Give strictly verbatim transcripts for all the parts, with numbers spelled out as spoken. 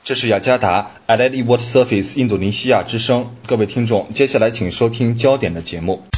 这是雅加达 Adelaide World Service 印度尼西亚之声。各位听众，接下来请收听焦点的节目。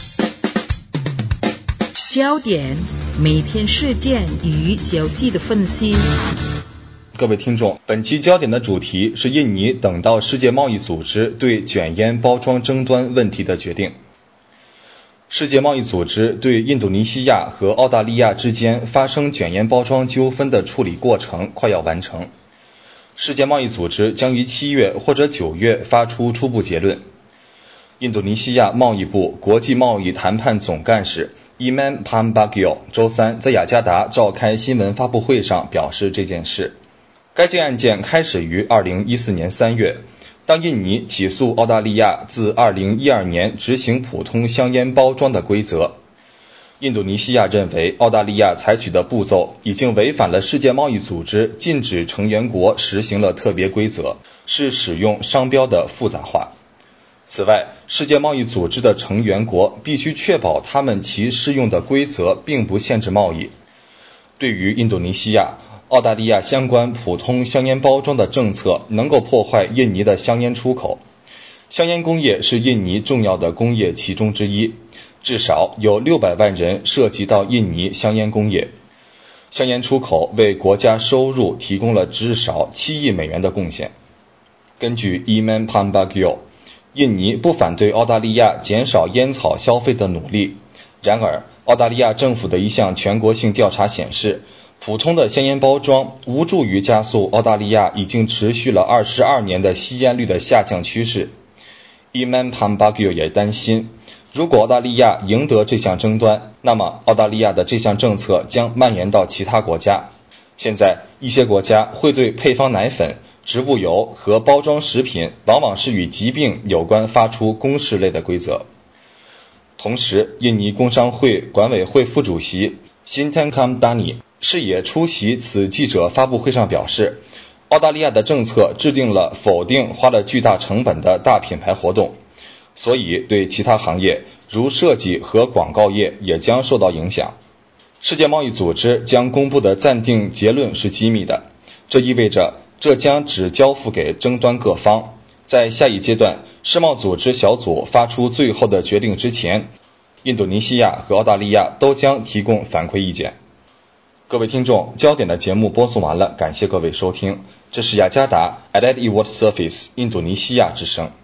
焦点，每天事件与消息的分析。 各位听众，本期焦点的主题是印尼等到世界贸易组织对卷烟包装争端问题的决定。世界贸易组织对印度尼西亚和澳大利亚之间发生卷烟包装纠纷的处理过程快要完成。世界贸易组织将于七月或者九月发出初步结论。印度尼西亚贸易部国际贸易谈判总干事 Eman Pambagio 周三在雅加达召开新闻发布会上表示这件事。该件案件开始于二零一四年三月，当印尼起诉澳大利亚自二零一二年执行普通香烟包装的规则。印度尼西亚认为澳大利亚采取的步骤已经违反了世界贸易组织禁止成员国实行了特别规则，是使用商标的复杂化。此外，世界贸易组织的成员国必须确保他们其适用的规则并不限制贸易。对于印度尼西亚，澳大利亚相关普通香烟包装的政策能够破坏印尼的香烟出口。香烟工业是印尼重要的工业其中之一，至少有六百万人涉及到印尼香烟工业。香烟出口为国家收入提供了至少七亿美元的贡献。根据 Eman Pambagio， 印尼不反对澳大利亚减少烟草消费的努力。然而，澳大利亚政府的一项全国性调查显示，普通的香烟包装无助于加速澳大利亚已经持续了二十二年的吸烟率的下降趋势。Eman Pambagio 也担心，如果澳大利亚赢得这项争端，那么澳大利亚的这项政策将蔓延到其他国家。现在，一些国家会对配方奶粉、植物油和包装食品往往是与疾病有关发出公示类的规则。同时，印尼工商会管委会副主席 Sintenkam Dani 是也出席此记者发布会上表示，澳大利亚的政策制定了否定花了巨大成本的大品牌活动，所以对其他行业如设计和广告业也将受到影响。世界贸易组织将公布的暂定结论是机密的，这意味着这将只交付给争端各方。在下一阶段，世贸组织小组发出最后的决定之前，印度尼西亚和澳大利亚都将提供反馈意见。各位听众，焦点的节目播送完了，感谢各位收听。这是雅加达 Adelaide World Service 印度尼西亚之声。